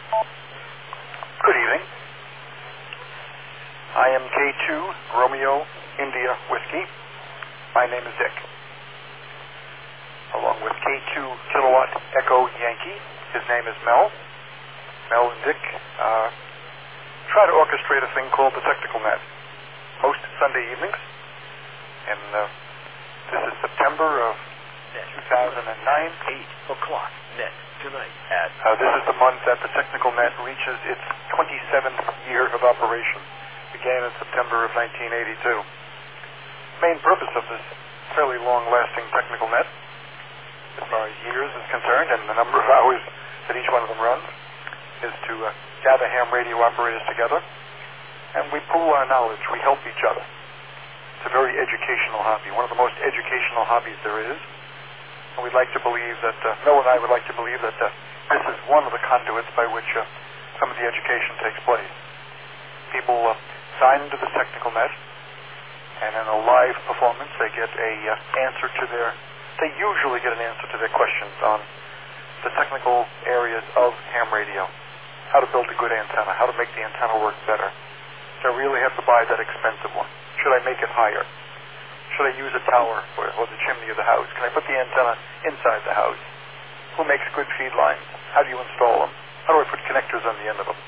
Good evening. I am K2 Romeo India Whiskey. My name is Dick. Along with K2 Kilowatt Echo Yankee, his name is Mel. Mel and Dick try to orchestrate a thing called the Technical Net most Sunday evenings. And this is September of 2009. 8 o'clock net tonight at... This is the month that the Technical Net reaches its 27th year of operation. Began in September of 1982. Main purpose of this fairly long-lasting Technical Net, as far as years is concerned, and the number of hours that each one of them runs, is to gather ham radio operators together, and we pool our knowledge. We help each other. It's a very educational hobby, one of the most educational hobbies there is. And we'd like to believe that, Mel and I would like to believe that this is one of the conduits by which some of the education takes place. People sign into the Technical Net, and in a live performance they get they usually get an answer to their questions on the technical areas of ham radio. How to build a good antenna, how to make the antenna work better. Do I really have to buy that expensive one? Should I make it higher? Should I use a tower or the chimney of the house? Can I put the antenna inside the house? Who makes good feed lines? How do you install them? How do I put connectors on the end of them?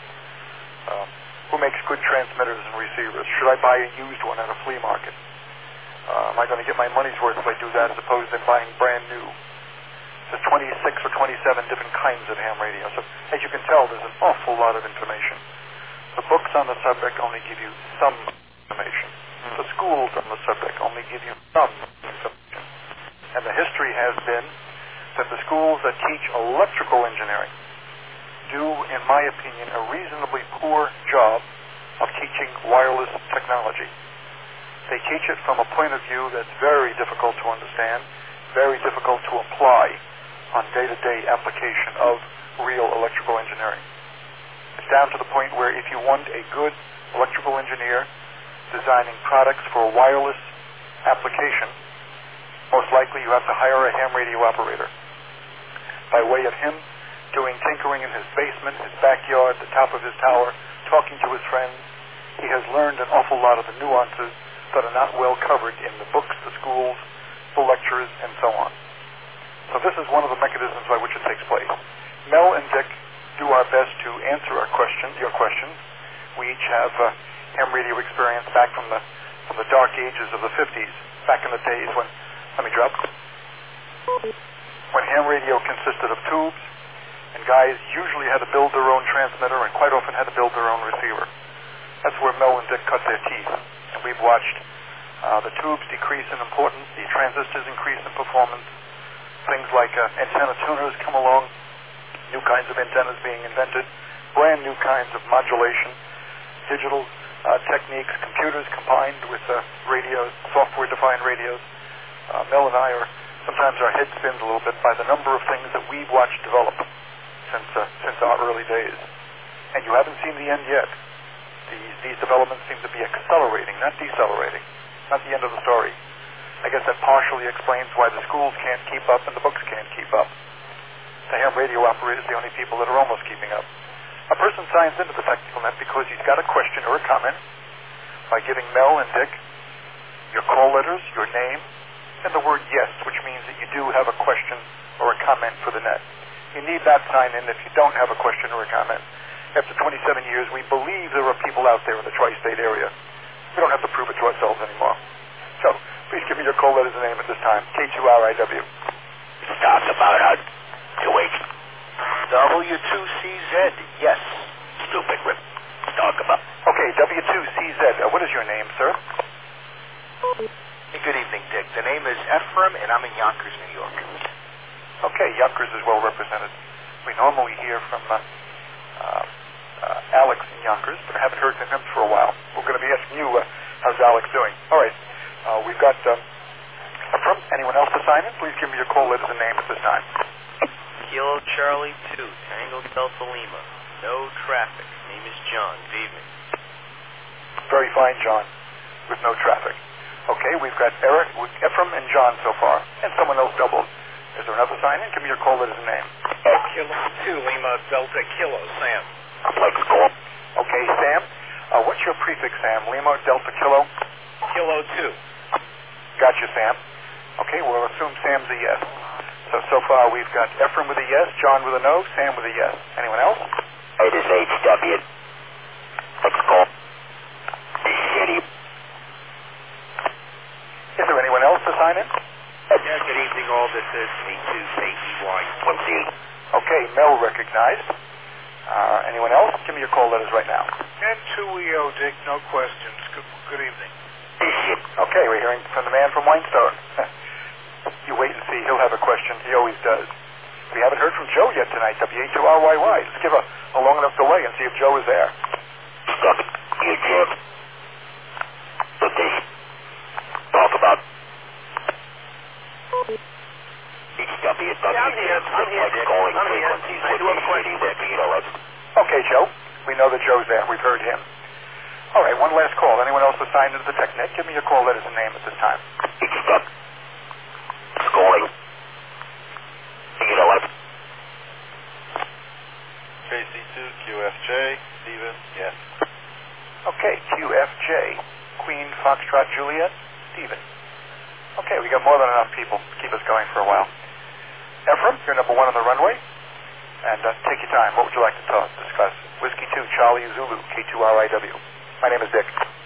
Who makes good transmitters and receivers? Should I buy a used one at a flea market? Am I going to get my money's worth if I do that as opposed to buying brand new? There's 26 or 27 different kinds of ham radio. So as you can tell, there's an awful lot of information. The books on the subject only give you some information. The schools on the subject only give you some information. And the history has been that the schools that teach electrical engineering do, in my opinion, a reasonably poor job of teaching wireless technology. They teach it from a point of view that's very difficult to understand, very difficult to apply on day-to-day application of real electrical engineering. It's down to the point where if you want a good electrical engineer designing products for a wireless application, most likely you have to hire a ham radio operator. By way of him doing tinkering in his basement, his backyard, the top of his tower, talking to his friends, he has learned an awful lot of the nuances that are not well covered in the books, the schools, the lectures, and so on. So this is one of the mechanisms by which it takes place. Mel and Dick do our best to answer your questions. We each have ham radio experience back from the dark ages of the 50s, back in the days when, when ham radio consisted of tubes, and guys usually had to build their own transmitter and quite often had to build their own receiver. That's where Mel and Dick cut their teeth. And we've watched the tubes decrease in importance, the transistors increase in performance, things like antenna tuners come along, new kinds of antennas being invented, brand new kinds of modulation, digital techniques, computers combined with radios, software-defined radios. Mel and I sometimes our head spins a little bit by the number of things that we've watched develop since our early days. And you haven't seen the end yet. These developments seem to be accelerating, not decelerating. Not the end of the story. I guess that partially explains why the schools can't keep up and the books can't keep up. The ham radio operators are the only people that are almost keeping up. A person signs into the Technical Net because he's got a question or a comment by giving Mel and Dick your call letters, your name, and the word yes, which means that you do have a question or a comment for the net. You need that sign in if you don't have a question or a comment. After 27 years, we believe there are people out there in the tri-state area. We don't have to prove it to ourselves anymore. So, please give me your call letters and name at this time. K2RIW. Talk about how to wait. W2CZ, yes. Stupid rip. Talk about. Okay, W2CZ. What is your name, sir? Hey, good evening, Dick. The name is Ephraim, and I'm in Yonkers, New York. Okay, Yonkers is well represented. We normally hear from Alex in Yonkers, but I haven't heard from him for a while. We're going to be asking you, how's Alex doing? All right, we've got Ephraim. Anyone else to sign in? Please give me your call letters and name at this time. Kilo Charlie 2, Tango Delta Lima. No traffic. Name is John. Good evening. Very fine, John, with no traffic. Okay, we've got Ephraim and John so far, and someone else doubled. Is there another sign in? Give me your call letters and name. Kilo 2, Lima Delta Kilo, Sam. Let's go. Okay, Sam. What's your prefix, Sam? Lima Delta Kilo? Kilo 2. Gotcha, Sam. Okay, we'll assume Sam's a yes. So far we've got Ephraim with a yes, John with a no, Sam with a yes. Anyone else? It is HW. Let's go. City. Is there anyone else to sign in? Yeah, good evening all. This is C2KEY. What's the... Okay, Mel recognized. Anyone else? Give me your call letters right now. N2EO, Dick, no questions. Good evening. Okay, we're hearing from the man from Whinstone. You wait and see. He'll have a question. He always does. We haven't heard from Joe yet tonight, W82RYY. Let's give a long enough delay and see if Joe is there. Stop. You Jim. Look this. Talk about... HW. Yeah, I'm here. I do have a question. Okay, Joe. We know that Joe's there. We've heard him. All right, one last call. Anyone else assigned into the Technic? Give me your call letters and name at this time. Stop. Calling. KC2, QFJ, Stephen, yes. Okay, QFJ, Queen Foxtrot Juliet, Stephen. Okay, we got more than enough people to keep us going for a while. Ephraim, you're number one on the runway. And take your time. What would you like to discuss? Whiskey 2, Charlie Zulu, K2RIW. My name is Dick.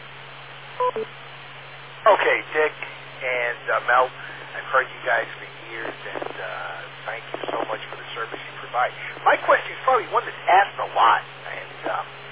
Okay, Dick and Mel, I've heard you guys for years, and thank you so much for the service you provide. My question is probably one that's asked a lot, and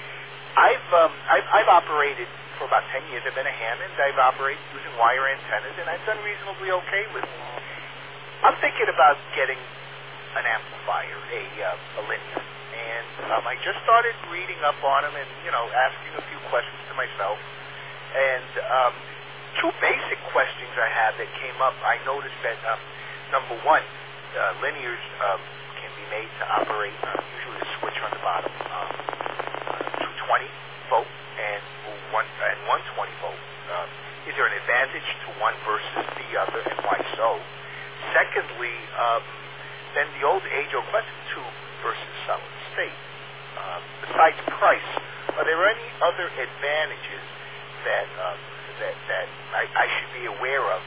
I've operated for about 10 years. I've been a Hammond. I've operated using wire antennas, and I've done reasonably okay with them. I'm thinking about getting an amplifier, a linear, and I just started reading up on them and, asking a few questions to myself. And two basic questions I had that came up. I noticed that, number one, linears can be made to operate, usually a switch on the bottom, 220 volt and 120 volt. Is there an advantage to one versus the other, and why so? Secondly, then the old age-old question, tube versus solid state. Besides price, are there any other advantages that I should be aware of?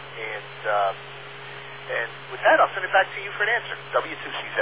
And with that, I'll send it back to you for an answer. W2CZ.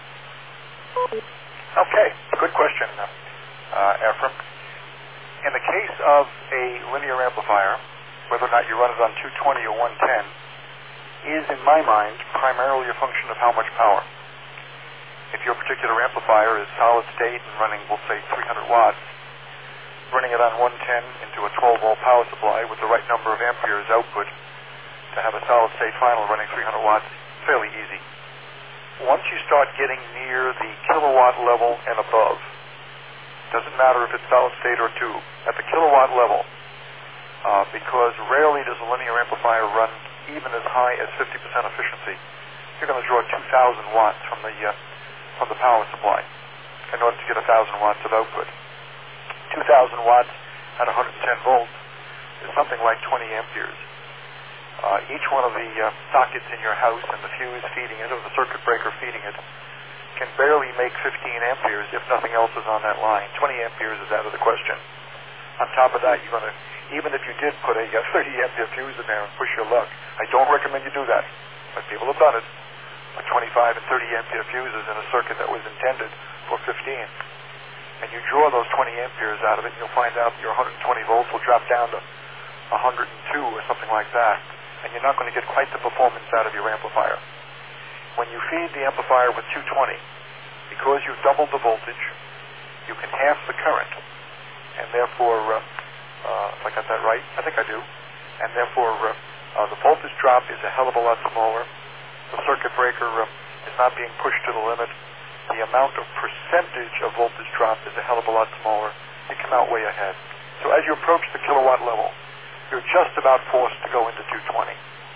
Okay, good question, Ephraim. In the case of a linear amplifier, whether or not you run it on 220 or 110, is, in my mind, primarily a function of how much power. If your particular amplifier is solid state and running, we'll say, 300 watts, running it on 110 into a 12-volt power supply with the right number of amperes output to have a solid state final running 300 watts, fairly easy. Once you start getting near the kilowatt level and above, doesn't matter if it's solid state or tube, at the kilowatt level, because rarely does a linear amplifier run even as high as 50% efficiency, you're going to draw 2,000 watts from the power supply in order to get 1,000 watts of output. 2,000 watts at 110 volts is something like 20 amperes. Each one of the sockets in your house and the fuse feeding it or the circuit breaker feeding it can barely make 15 amperes if nothing else is on that line. 20 amperes is out of the question. On top of that, you're going to, even if you did put a 30 ampere fuse in there and push your luck, I don't recommend you do that, but people have done it, with 25 and 30 ampere fuses in a circuit that was intended for 15. And you draw those 20 amperes out of it, and you'll find out your 120 volts will drop down to 102 or something like that, and you're not going to get quite the performance out of your amplifier. When you feed the amplifier with 220, because you've doubled the voltage, you can half the current, and therefore, if I got that right, I think I do, and therefore the voltage drop is a hell of a lot smaller. The circuit breaker is not being pushed to the limit. The amount of percentage of voltage drop is a hell of a lot smaller. You come out way ahead. So as you approach the kilowatt level, you're just about forced to go into 220.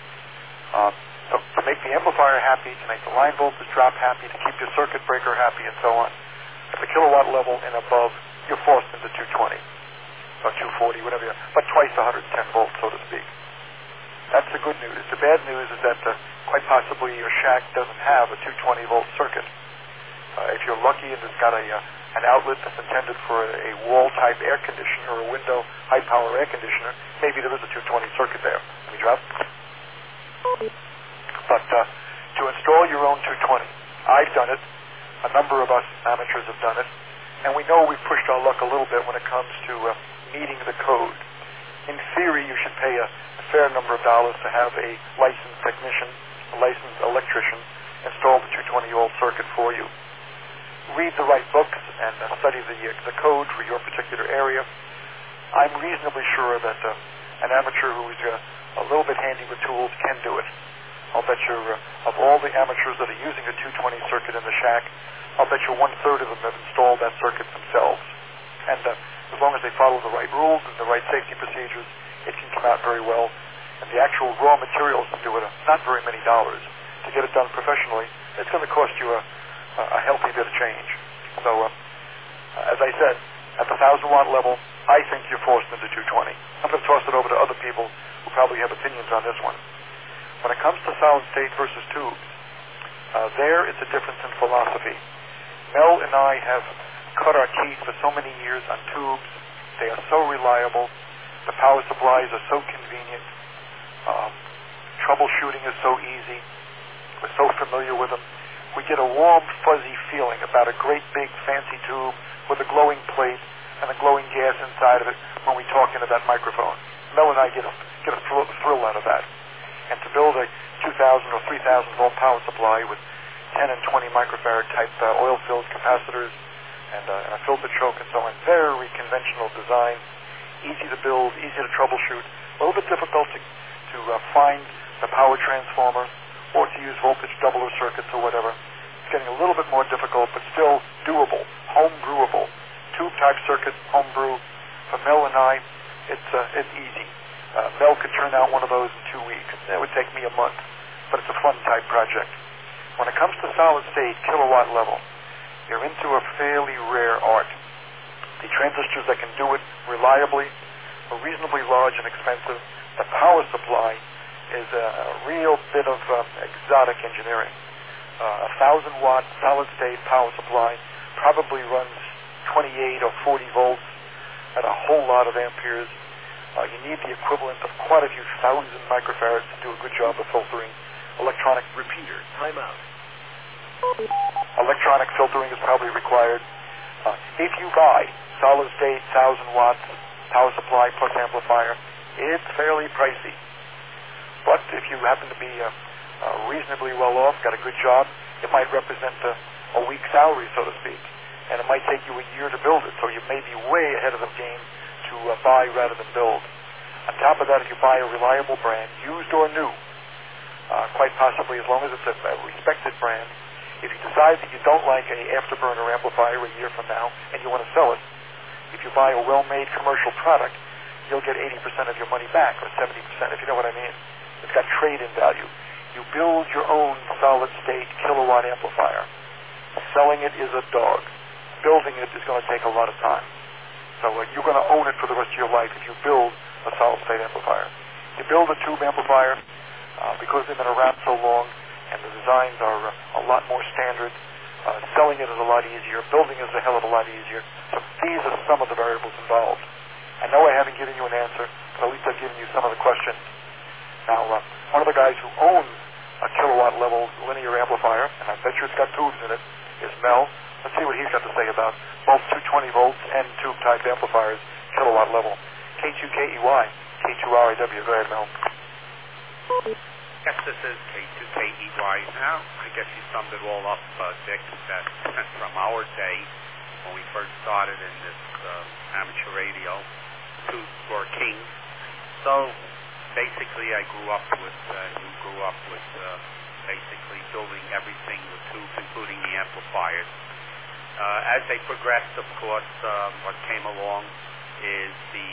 So to make the amplifier happy, to make the line voltage drop happy, to keep your circuit breaker happy, and so on, at the kilowatt level and above, you're forced into 220, or 240, whatever you are, but twice 110 volts, so to speak. That's the good news. The bad news is that quite possibly your shack doesn't have a 220 volt circuit. If you're lucky and it's got an outlet that's intended for a wall-type air conditioner or a window high-power air conditioner, maybe there is a 220 circuit there. Let me drop. But to install your own 220, I've done it. A number of us amateurs have done it. And we know we've pushed our luck a little bit when it comes to meeting the code. In theory, you should pay a fair number of dollars to have a licensed technician, a licensed electrician, install the 220-volt circuit for you. Read the right books and study the code for your particular area. I'm reasonably sure that an amateur who is a little bit handy with tools can do it. I'll bet you of all the amateurs that are using a 220 circuit in the shack, I'll bet you 1/3 of them have installed that circuit themselves. And as long as they follow the right rules and the right safety procedures, it can come out very well. And the actual raw materials to do it are not very many dollars. To get it done professionally, it's going to cost you a healthy bit of change. So, as I said, at the 1,000-watt level, I think you're forced into 220. I'm going to toss it over to other people who probably have opinions on this one. When it comes to solid state versus tubes, there it's a difference in philosophy. Mel and I have cut our teeth for so many years on tubes. They are so reliable. The power supplies are so convenient. Troubleshooting is so easy. We're so familiar with them. We get a warm, fuzzy feeling about a great big fancy tube with a glowing plate and a glowing gas inside of it when we talk into that microphone. Mel and I get a thrill out of that. And to build a 2,000 or 3,000 volt power supply with 10 and 20 microfarad type oil-filled capacitors and a filter choke and so on, very conventional design, easy to build, easy to troubleshoot, a little bit difficult to find the power transformer or to use voltage doubler circuits or whatever. It's getting a little bit more difficult, but still doable, home brewable. Tube type circuit, home brew. For Mel and I, it's easy. Mel could turn out one of those in 2 weeks. It would take me a month, but it's a fun type project. When it comes to solid state kilowatt level, you're into a fairly rare art. The transistors that can do it reliably are reasonably large and expensive. The power supply is a real bit of exotic engineering. A 1,000-watt solid-state power supply probably runs 28 or 40 volts at a whole lot of amperes. You need the equivalent of quite a few thousand microfarads to do a good job of filtering. Electronic repeater. Time out. Electronic filtering is probably required. If you buy solid-state 1,000 watts power supply plus amplifier, it's fairly pricey. But if you happen to be reasonably well off, got a good job, it might represent a week's salary, so to speak. And it might take you a year to build it, so you may be way ahead of the game to buy rather than build. On top of that, if you buy a reliable brand, used or new, quite possibly as long as it's a respected brand, if you decide that you don't like an afterburner amplifier a year from now and you want to sell it, if you buy a well-made commercial product, you'll get 80% of your money back, or 70%, if you know what I mean. It's got trade-in value. You build your own solid-state kilowatt amplifier. Selling it is a dog. Building it is going to take a lot of time. So you're going to own it for the rest of your life if you build a solid-state amplifier. You build a tube amplifier, because they've been around so long and the designs are a lot more standard, selling it is a lot easier, building is a hell of a lot easier. So these are some of the variables involved. I know I haven't given you an answer, but at least I've given you some of the questions. Now, one of the guys who owns a kilowatt level linear amplifier, and I bet you it's got tubes in it, is Mel. Let's see what he's got to say about both 220 volts and tube type amplifiers, kilowatt level. K2KEY, K2RIW. Go ahead, Mel. Yes, this is K2KEY. Now, I guess you summed it all up, Dick, that from our day, when we first started in this amateur radio, tubes were king. So, basically, I grew up with, you grew up with basically building everything with tubes, including the amplifiers. As they progressed, of course, what came along is the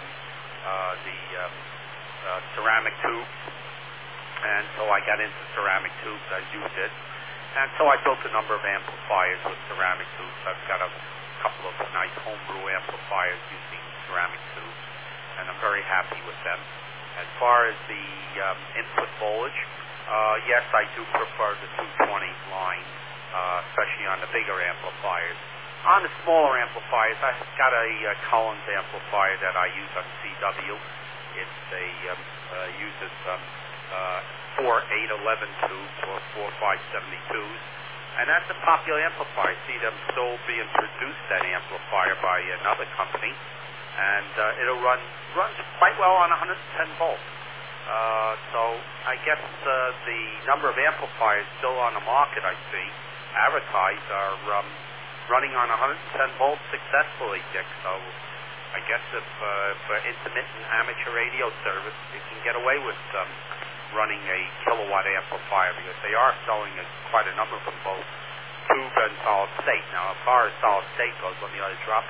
ceramic tubes. And so I got into ceramic tubes, as you did. And so I built a number of amplifiers with ceramic tubes. I've got a couple of nice homebrew amplifiers using ceramic tubes, and I'm very happy with them. As far as the input voltage, yes, I do prefer the 220 line especially on the bigger amplifiers. On the smaller amplifiers, I've got a Collins amplifier that I use on CW. It's uses 4 811 tubes or 4 572s, and that's a popular amplifier. I see them still being produced, that amplifier, by another company, and it'll runs quite well on 110 volts. So I guess the number of amplifiers still on the market I see advertised are running on 110 volts successfully, Dick. So I guess if for intermittent amateur radio service, you can get away with running a kilowatt amplifier, because they are selling quite a number from both tube and solid state. Now, as far as solid state goes, let me drop.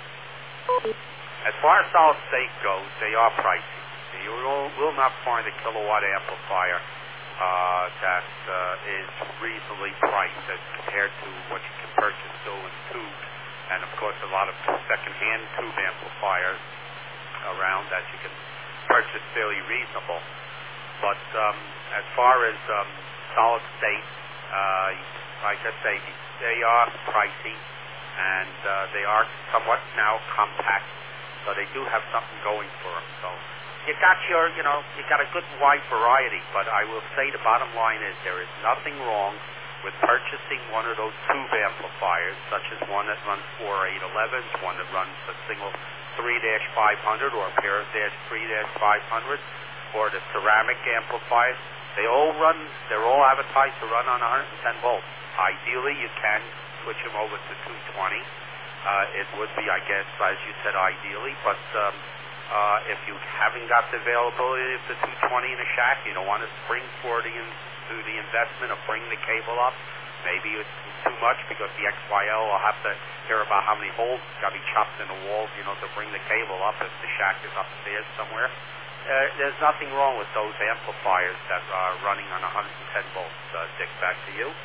As far as solid state goes, they are pricey. You will not find a kilowatt amplifier that is reasonably priced as compared to what you can purchase still in tubes. And of course, a lot of second-hand tube amplifiers around that you can purchase fairly reasonable. But as far as solid state, like I say, they are pricey, and they are somewhat now compact, so they do have something going for them. So you got you got a good wide variety. But I will say the bottom line is there is nothing wrong with purchasing one of those tube amplifiers, such as one that runs 4 811s, one that runs a single 3-500 or a pair of -3-500s, or the ceramic amplifiers. They're all advertised to run on 110 volts. Ideally, you can switch them over to 220. It would be, I guess, as you said, ideally, but if you haven't got the availability of the 220 in a shack, you don't want to spring for the investment of bringing the cable up. Maybe it's too much because the XYL will have to hear about how many holes got to be chopped in the walls, to bring the cable up if the shack is upstairs somewhere. There's nothing wrong with those amplifiers that are running on 110 volts. Dick, back to you.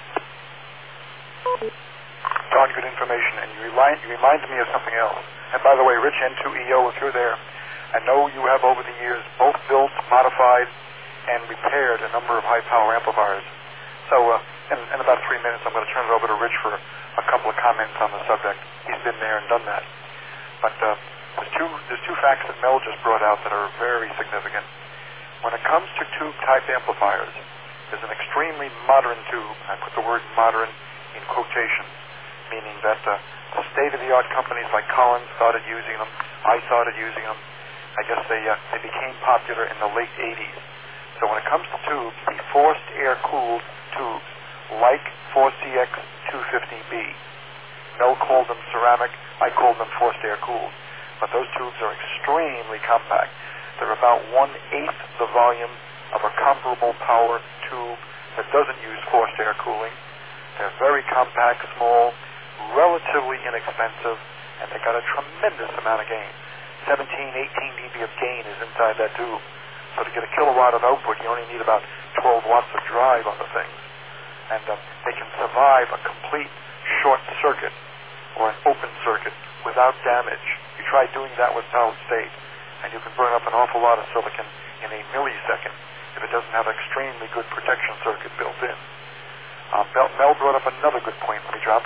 Darn good information, and you reminded me of something else. And by the way, Rich N2EO, if you're there, I know you have over the years both built, modified, and repaired a number of high-power amplifiers. So in about 3 minutes, I'm going to turn it over to Rich for a couple of comments on the subject. He's been there and done that. But there's two facts that Mel just brought out that are very significant. When it comes to tube-type amplifiers, there's an extremely modern tube. I put the word modern in quotations, meaning that the state-of-the-art companies like Collins started using them. I started using them. I guess they became popular in the late 80s. So when it comes to tubes, the forced air-cooled tubes, like 4CX 250B, Mel called them ceramic, I called them forced air-cooled. But those tubes are extremely compact. They're about 1/8 the volume of a comparable power tube that doesn't use forced air cooling. They're very compact, small, relatively inexpensive, and they got a tremendous amount of gain. 17, 18 dB of gain is inside that tube. So to get a kilowatt of output, you only need about 12 watts of drive on the things. And they can survive a complete short circuit or an open circuit without damage. You try doing that with solid state, and you can burn up an awful lot of silicon in a millisecond if it doesn't have an extremely good protection circuit built in. Mel brought up another good point. Let me drop.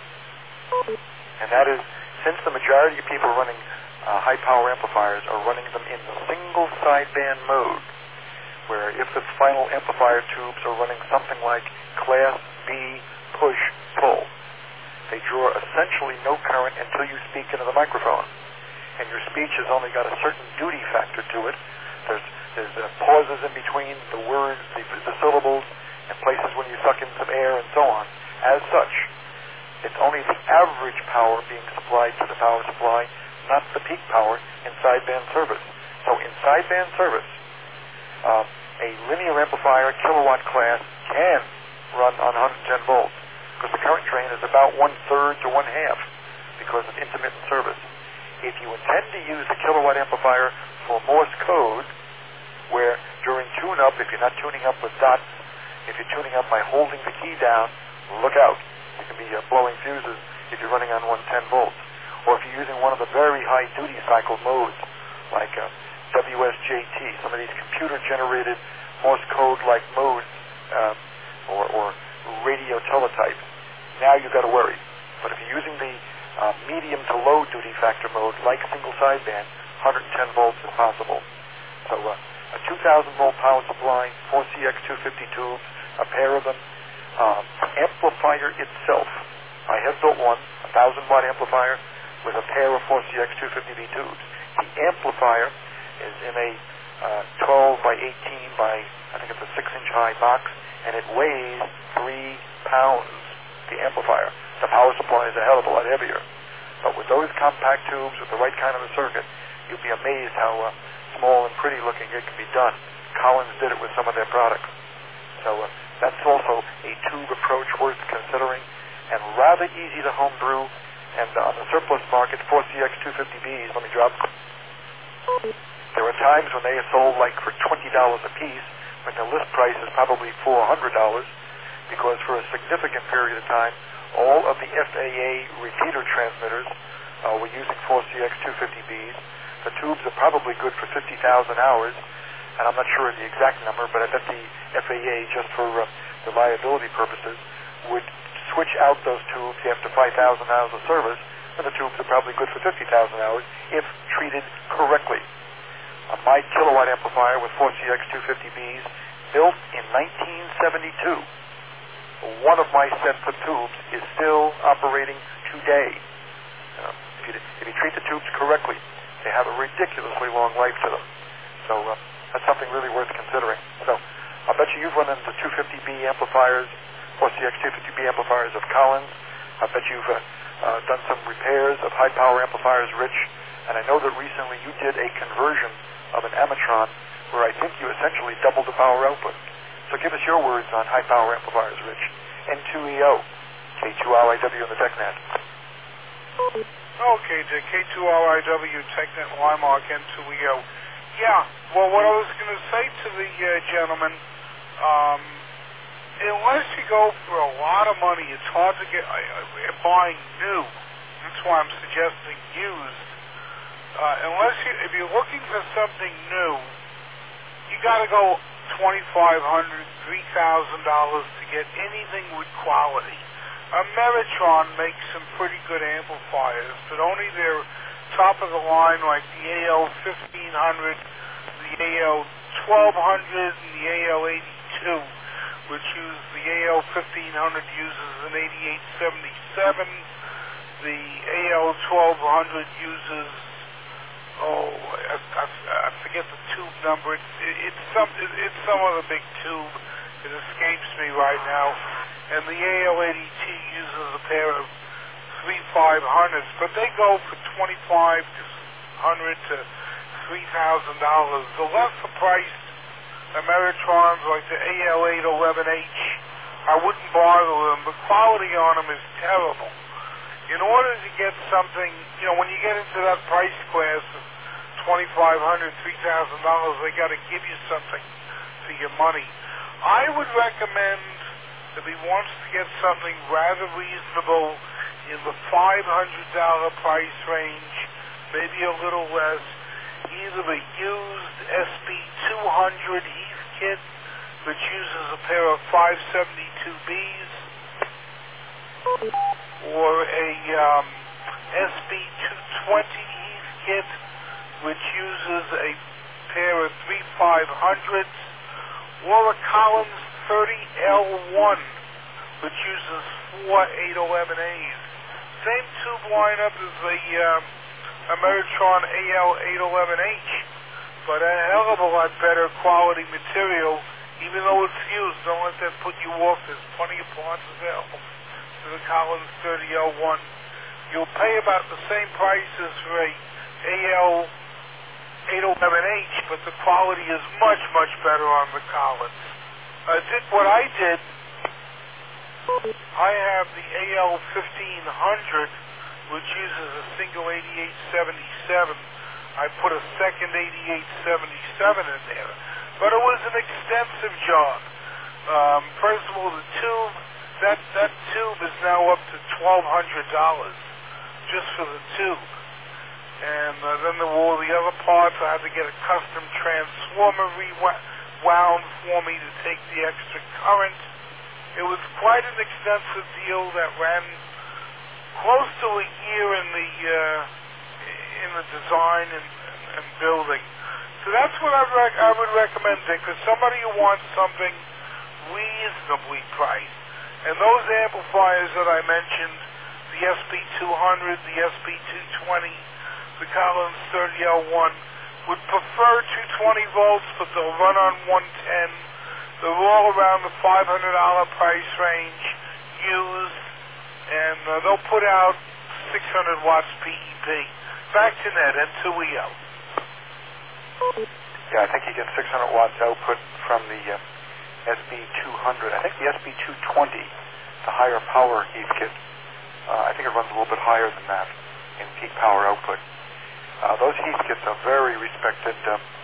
And that is, since the majority of people running high-power amplifiers are running them in the single sideband mode, where if the final amplifier tubes are running something like Class B push-pull, they draw essentially no current until you speak into the microphone. And your speech has only got a certain duty factor to it. There's pauses in between the words, the syllables, and places when you suck in some air and so on. As such, it's only the average power being supplied to the power supply, not the peak power in sideband service. So in sideband service, a linear amplifier kilowatt class can run on 110 volts, because the current drain is about 1/3 to 1/2 because of intermittent service. If you intend to use a kilowatt amplifier for Morse code, where during tune-up, if you're not tuning up with dots, if you're tuning up by holding the key down, look out. You can be blowing fuses if you're running on 110 volts. Or if you're using one of the very high duty cycle modes, like WSJT, some of these computer-generated Morse code-like modes, or radio teletypes, now you've got to worry. But if you're using the medium to low duty factor mode, like single sideband, 110 volts is possible. So a 2,000 volt power supply, 4 CX250 tubes, a pair of them. Amplifier itself, I have built one, 1,000 watt amplifier with a pair of 4 CX250B tubes. The amplifier is in a 12 by 18 by, I think it's a 6-inch high box, and it weighs 3 pounds, the amplifier. The power supply is a hell of a lot heavier. But with those compact tubes, with the right kind of a circuit, you'd be amazed how small and pretty looking it can be done. Collins did it with some of their products. So that's also a tube approach worth considering, and rather easy to home brew. And on the surplus market, 4 CX250Bs, let me drop. There are times when they are sold like for $20 a piece, when the list price is probably $400, because for a significant period of time, all of the FAA repeater transmitters were using 4 CX250Bs. The tubes are probably good for 50,000 hours, and I'm not sure of the exact number, but I bet the FAA, just for reliability purposes, would switch out those tubes after 5,000 hours of service, and the tubes are probably good for 50,000 hours if treated correctly. My kilowatt amplifier with 4 CX250Bs, built in 1972. One of my sets of tubes is still operating today. If you treat the tubes correctly, they have a ridiculously long life to them. So that's something really worth considering. So I'll bet you've run into 250B amplifiers, 4 CX250B amplifiers of Collins. I bet you've done some repairs of high-power amplifiers, Rich. And I know that recently you did a conversion of an Amatron where I think you essentially doubled the power output. So give us your words on high-power amplifiers, Rich. N2EO, K2RIW in the TechNet. Okay, Dick, K2RIW, TechNet, Limark, N2EO. Yeah, well, what I was going to say to the gentleman, unless you go for a lot of money, it's hard to get buying new. That's why I'm suggesting used. If you're looking for something new, you got to go $2,500, $3,000 to get anything with quality. Meritron makes some pretty good amplifiers, but only their top of the line, like the AL1500, the AL1200, and the AL82, which use the AL1500 uses an 8877, the AL1200 uses I forget the tube number. It's some other big tube. It escapes me right now. And the AL82 uses a pair of 3500s, but they go for $2,500 to $3,000. The lesser priced Ameritrons like the AL811H, I wouldn't bother with them. The quality on them is terrible. In order to get something, when you get into that price class of $2,500, $3,000, they got to give you something for your money. I would recommend, if he wants to get something rather reasonable in the $500 price range, maybe a little less, either a used SB200 Heathkit, which uses a pair of 572Bs, or a SB220 Heathkit, which uses a pair of 3500s, or a Collins 30L1, which uses 4 811As. Same tube lineup as the Ameritron AL811H, but a hell of a lot better quality material, even though it's used. Don't let that put you off. There's plenty of parts available to the Collins 30L1. You'll pay about the same price as for a AL811H, but the quality is much, much better on the Collins. Dick, what I did, I have the AL1500, which uses a single 8877. I put a second 8877 in there, but it was an extensive job. First of all, the tube, that tube is now up to $1,200 just for the tube. And then there were all the other parts. I had to get a custom transformer rewound for me to take the extra current. It was quite an extensive deal that ran close to a year in the design and building. So that's what I would recommend, Dick, for somebody who wants something reasonably priced. And those amplifiers that I mentioned, the SP200, the SP220, the Collins 30L1, would prefer 220 volts, but they'll run on 110. They're all around the $500 price range, used, and they'll put out 600 watts PEP. Back to net, N2EL. Yeah, I think you get 600 watts output from the SB200. I think the SB220, the higher power heath kit, I think it runs a little bit higher than that in peak power output. Those heath kits are very respected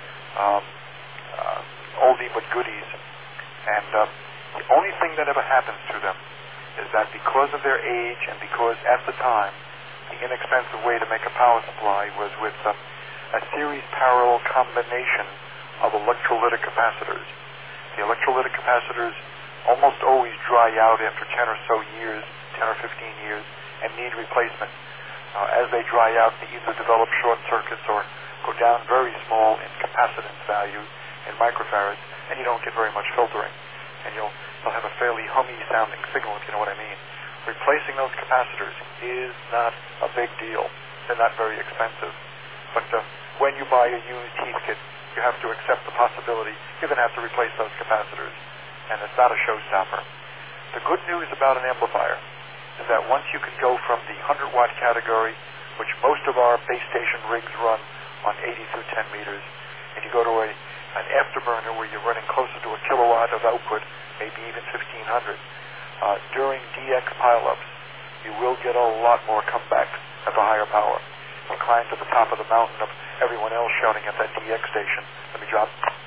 oldie but goodies. And the only thing that ever happens to them is that because of their age and because at the time the inexpensive way to make a power supply was with a series parallel combination of electrolytic capacitors. The electrolytic capacitors almost always dry out after 10 or so years, 10 or 15 years, and need replacement. As they dry out, they either develop short circuits or go down very small in capacitance value in microfarads, and you don't get very much filtering. And you'll have a fairly hummy-sounding signal, if you know what I mean. Replacing those capacitors is not a big deal. They're not very expensive. But when you buy a used heath kit, you have to accept the possibility you're going to have to replace those capacitors, and it's not a showstopper. The good news about an amplifier is that once you can go from the 100-watt category, which most of our base station rigs run on 80 through 10 meters, and you go to an afterburner where you're running closer to a kilowatt of output, maybe even 1,500, during DX pileups, you will get a lot more comeback at the higher power. You climb to the top of the mountain of everyone else shouting at that DX station, let me drop.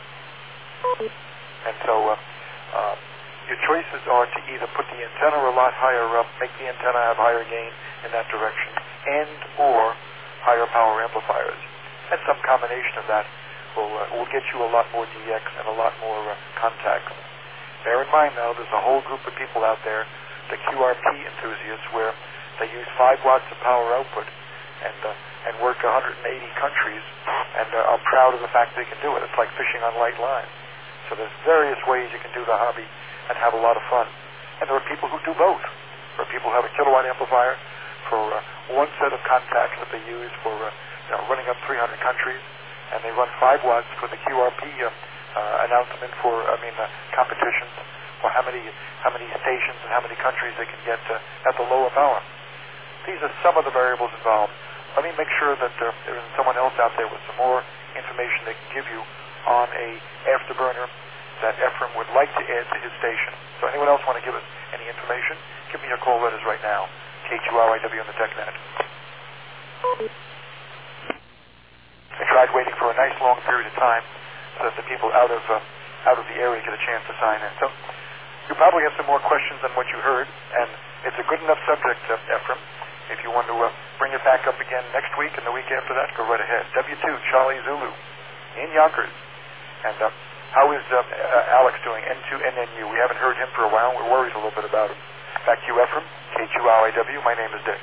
And so your choices are to either put the antenna a lot higher up, make the antenna have higher gain in that direction, and or higher power amplifiers. And some combination of that will get you a lot more DX and a lot more contacts. Bear in mind now, there's a whole group of people out there, the QRP enthusiasts, where they use 5 watts of power output and work 180 countries and are proud of the fact they can do it. It's like fishing on light line. So there's various ways you can do the hobby and have a lot of fun. And there are people who do both. There are people who have a kilowatt amplifier for one set of contacts that they use for running up 300 countries, and they run 5 watts for the QRP announcement for competitions for how many stations and how many countries they can get at the lower power. These are some of the variables involved. Let me make sure that there isn't someone else out there with some more information they can give you on a afterburner that Ephraim would like to add to his station. So anyone else want to give us any information? Give me your call letters right now. KQRIW on the TechNet. I tried waiting for a nice long period of time so that the people out of the area get a chance to sign in. So you probably have some more questions than what you heard, and it's a good enough subject, Ephraim. If you want to bring it back up again next week and the week after that, go right ahead. W2 Charlie Zulu in Yonkers. And how is Alex doing? N2NNU. We haven't heard him for a while. We're worried a little bit about him. Back to you, Ephraim. K2RIW. My name is Dick.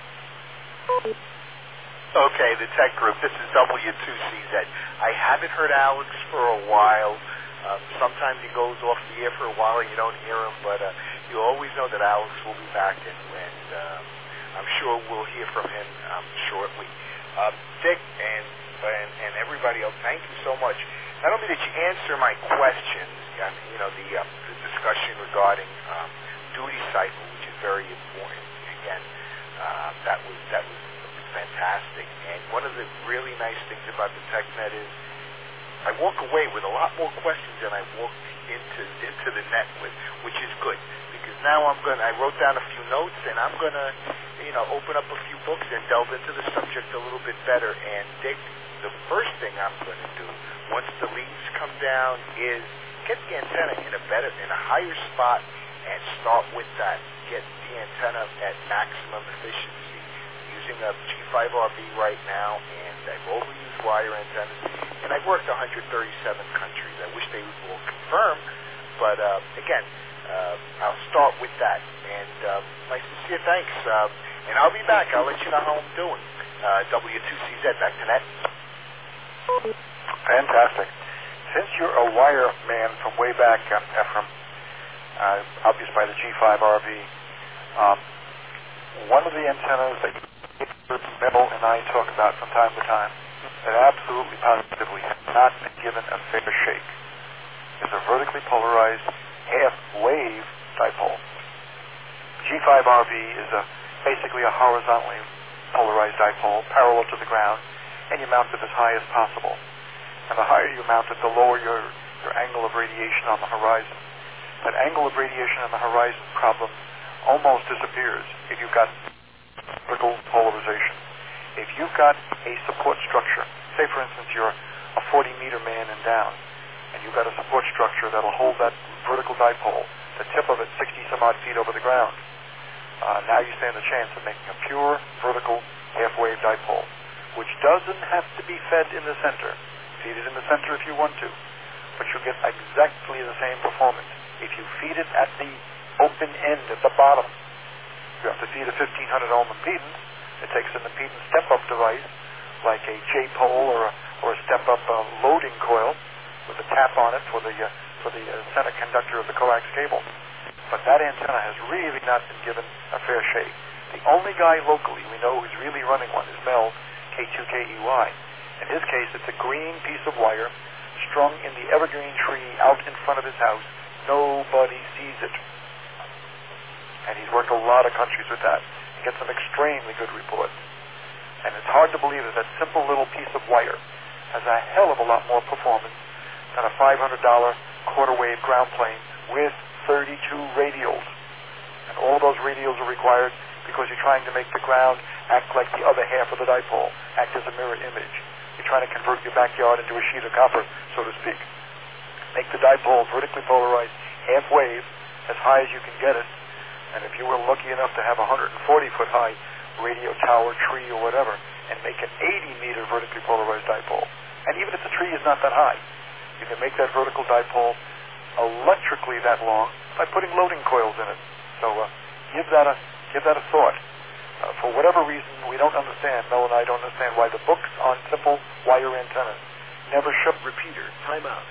Okay, the tech group. This is W2CZ. I haven't heard Alex for a while. Sometimes he goes off the air for a while and you don't hear him, but you always know that Alex will be back, and I'm sure we'll hear from him shortly. Dick and everybody else, thank you so much. Not only did you answer my questions, the discussion regarding duty cycle, which is very important. Again, that was fantastic. And one of the really nice things about the TechNet is I walk away with a lot more questions than I walked into the net with, which is good, because now I wrote down a few notes, and I'm gonna open up a few books and delve into the subject a little bit better. And Dick, the first thing I'm gonna do once the leaves come down is get the antenna in a higher spot and start with that. Get the antenna at maximum efficiency. Using a G5RB right now, and I've overused wire antennas, and I've worked 137 countries. I wish they would all confirm, but again, I'll start with that. And my sincere thanks. And I'll be back. I'll let you know how I'm doing. W2CZ, back to that. Fantastic. Since you're a wire man from way back, Ephraim, obvious by the G5RV, one of the antennas that Mel and I talk about from time to time that absolutely positively has not been given a fair shake is a vertically polarized half-wave dipole. G5RV is basically a horizontally polarized dipole parallel to the ground, and you mount it as high as possible. And the higher you mount it, the lower your angle of radiation on the horizon. That angle of radiation on the horizon problem almost disappears if you've got vertical polarization. If you've got a support structure, say for instance you're a 40-meter man and down, and you've got a support structure that'll hold that vertical dipole, the tip of it 60-some-odd feet over the ground, now you stand a chance of making a pure vertical half-wave dipole, which doesn't have to be fed in the center. Feed it in the center if you want to, but you'll get exactly the same performance if you feed it at the open end at the bottom. You have to feed a 1500 ohm impedance. It takes an impedance step-up device like a J-pole or a step-up loading coil with a tap on it for the center conductor of the coax cable. But that antenna has really not been given a fair shake. The only guy locally we know who's really running one is Mel, K2KEY. In his case, it's a green piece of wire strung in the evergreen tree out in front of his house. Nobody sees it. And he's worked a lot of countries with that. He gets some extremely good reports. And it's hard to believe that simple little piece of wire has a hell of a lot more performance than a $500 quarter-wave ground plane with 32 radials. And all those radials are required because you're trying to make the ground act like the other half of the dipole, act as a mirror image. You're trying to convert your backyard into a sheet of copper, so to speak. Make the dipole vertically polarized, half-wave, as high as you can get it. And if you were lucky enough to have a 140-foot high radio tower, tree, or whatever, and make an 80-meter vertically polarized dipole, and even if the tree is not that high, you can make that vertical dipole electrically that long by putting loading coils in it. So give that a thought. For whatever reason, we don't understand, Mel and I don't understand why the books on simple wire antennas never show Repeater, time out.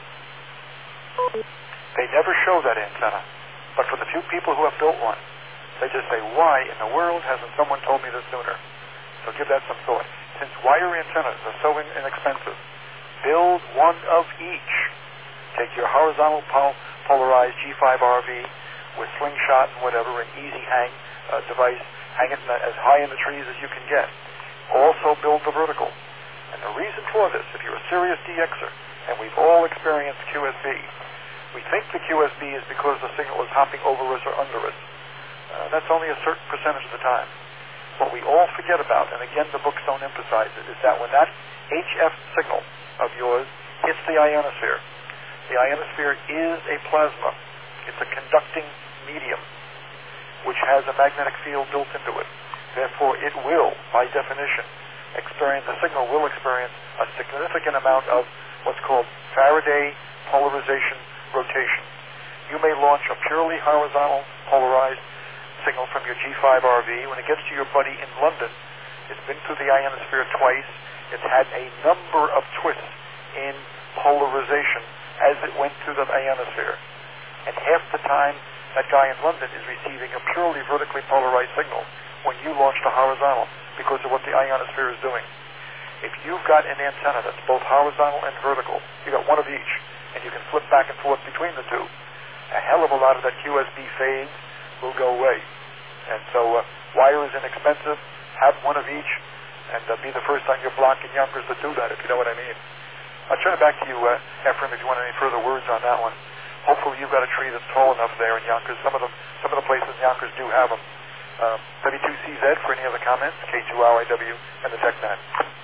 They never show that antenna. But for the few people who have built one, they just say, why in the world hasn't someone told me this sooner? So give that some thought. Since wire antennas are so inexpensive, build one of each. Take your horizontal polarized G5RV with slingshot and whatever, an easy hang device, hang it as high in the trees as you can get. Also build the vertical. And the reason for this, if you're a serious DXer, and we've all experienced QSB, we think the QSB is because the signal is hopping over us or under us. That's only a certain percentage of the time. What we all forget about, and again the books don't emphasize it, is that when that HF signal of yours hits the ionosphere is a plasma. It's a conducting medium which has a magnetic field built into it. Therefore, it will, by definition, the signal will experience a significant amount of what's called Faraday polarization rotation. You may launch a purely horizontal polarized signal from your G5RV. When it gets to your buddy in London, it's been through the ionosphere twice. It's had a number of twists in polarization as it went through the ionosphere. And half the time, that guy in London is receiving a purely vertically polarized signal when you launched a horizontal because of what the ionosphere is doing. If you've got an antenna that's both horizontal and vertical, you've got one of each, and you can flip back and forth between the two, a hell of a lot of that QSB fades will go away. And so wire is inexpensive. Have one of each, and be the first on your block in Yonkers to do that, if you know what I mean. I'll turn it back to you, Ephraim, if you want any further words on that one. Hopefully you've got a tree that's tall enough there in Yonkers. Some of the places in Yonkers do have them. W2CZ for any other comments, K2RIW, and the TechNet.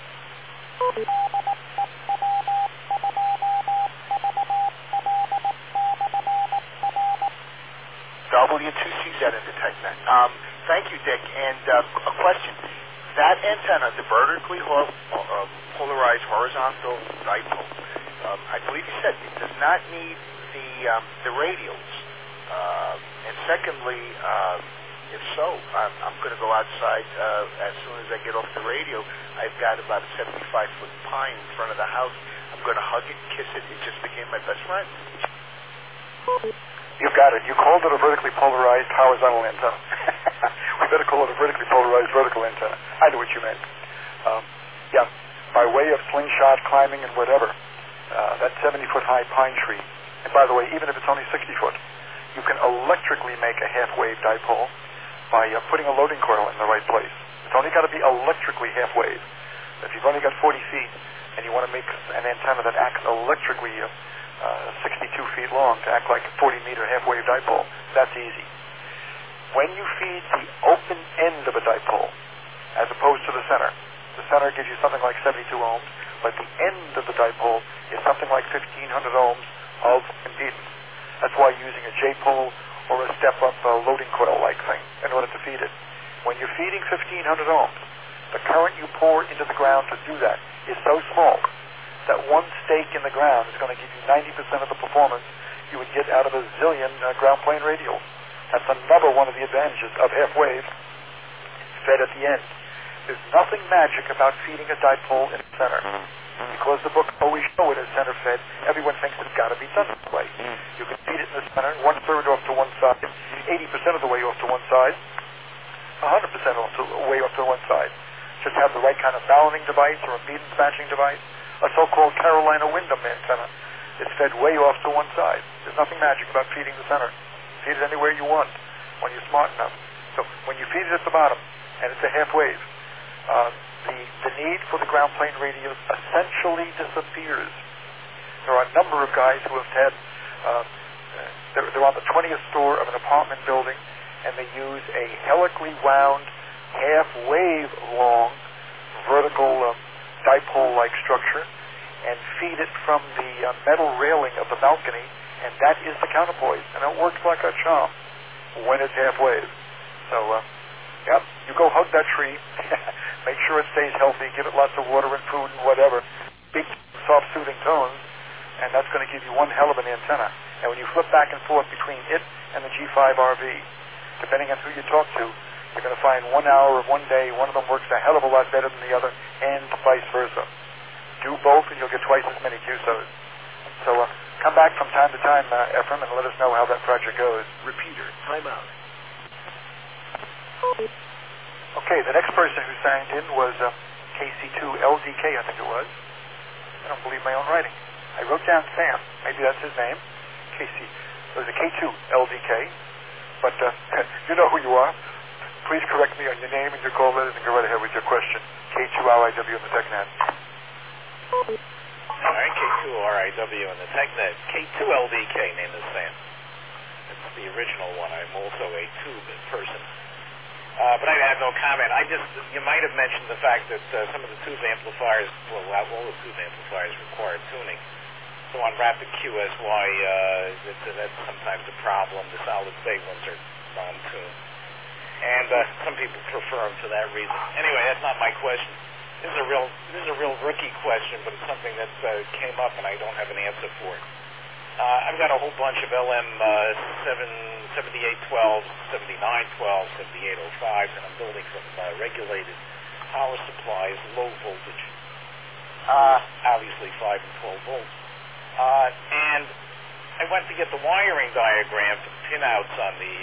W2CZ and the TechNet. Thank you, Dick. And a question. That antenna, the vertically polarized horizontal dipole, I believe you said it does not need the radials And secondly, if so, I'm going to go outside as soon as I get off the radio. I've got about a 75-foot pine in front of the house. I'm going to hug it, kiss it. It just became my best friend. You've got it. You called it a vertically polarized horizontal antenna. We better call it a vertically polarized vertical antenna. I knew what you meant. Yeah, by way of slingshot climbing and whatever, that 70-foot high pine tree, and by the way, even if it's only 60 foot, you can electrically make a half-wave dipole by putting a loading coil in the right place. It's only got to be electrically half-wave. If you've only got 40 feet and you want to make an antenna that acts electrically 62 feet long to act like a 40-meter half-wave dipole, that's easy. When you feed the open end of a dipole, as opposed to the center gives you something like 72 ohms, but the end of the dipole is something like 1,500 ohms of impedance. That's why using a J-pole or a step-up loading coil-like thing in order to feed it. When you're feeding 1,500 ohms, the current you pour into the ground to do that is so small that one stake in the ground is going to give you 90% of the performance you would get out of a zillion ground plane radials. That's another one of the advantages of half-wave fed at the end. There's nothing magic about feeding a dipole in the center. Because the book always show it as center-fed, everyone thinks it's got to be done this way. You can feed it in the center, 1/3 off to one side, 80% of the way off to one side, 100% way off to one side. Just have the right kind of balancing device or impedance matching device, a so-called Carolina Windham antenna. It's fed way off to one side. There's nothing magic about feeding the center. Feed it anywhere you want when you're smart enough. So when you feed it at the bottom, and it's a half-wave, the need for the ground plane radios essentially disappears. There are a number of guys who have had, they're on the 20th floor of an apartment building, and they use a helically wound, half-wave long, vertical dipole-like structure, and feed it from the metal railing of the balcony, and that is the counterpoise, and it works like a charm when it's half-wave. So, yep, you go hug that tree, make sure it stays healthy, give it lots of water and food and whatever, big, soft, soothing tones, and that's going to give you one hell of an antenna. And when you flip back and forth between it and the G5RV, depending on who you talk to, you're going to find 1 hour of one day, one of them works a hell of a lot better than the other, and vice versa. Do both, and you'll get twice as many QSOs. So come back from time to time, Ephraim, and let us know how that project goes. Repeater, time out. Okay, the next person who signed in was KC2LDK, I think it was. I don't believe my own writing. I wrote down Sam. Maybe that's his name. KC. It was a K2LDK. But you know who you are. Please correct me on your name and your call letters and go right ahead with your question. K2RIW in the TechNet. All right, K2RIW in the TechNet. K2LDK, name is Sam. It's the original one. I'm also a tube person. But I have no comment. You might have mentioned the fact that some of the tube amplifiers, well, all the tube amplifiers require tuning. So on rapid QSY, that's sometimes a problem. The solid-state ones are non-tuned. And some people prefer them for that reason. Anyway, that's not my question. This is a real rookie question, but it's something that came up and I don't have an answer for it. I've got a whole bunch of LM 7812s, 7912s, 7805s, and I'm building some regulated power supplies, low voltage, obviously 5 and 12 volts. And I went to get the wiring diagram for the pinouts on the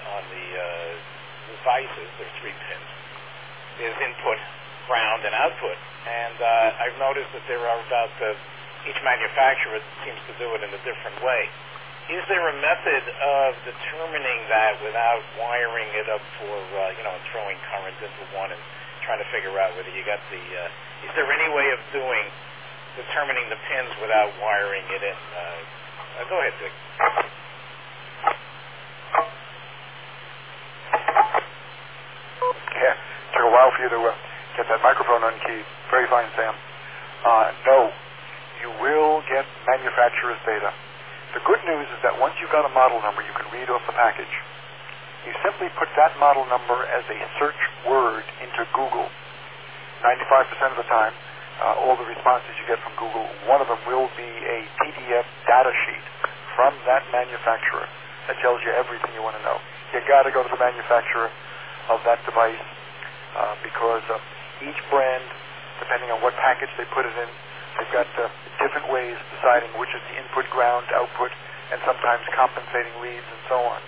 devices. There's 3 pins. There's input, ground, and output. And I've noticed that there are about each manufacturer seems to do it in a different way. Is there a method of determining that without wiring it up for, and throwing current into one and trying to figure out whether you got the, is there any way of determining the pins without wiring it in? Go ahead, Dick. Yeah, took a while for you to get that microphone unkeyed. Very fine, Sam. No. You will get manufacturer's data. The good news is that once you've got a model number, you can read off the package. You simply put that model number as a search word into Google. 95% of the time, all the responses you get from Google, one of them will be a PDF data sheet from that manufacturer that tells you everything you want to know. You got to go to the manufacturer of that device because each brand, depending on what package they put it in, they've got different ways of deciding which is the input, ground, output, and sometimes compensating leads and so on.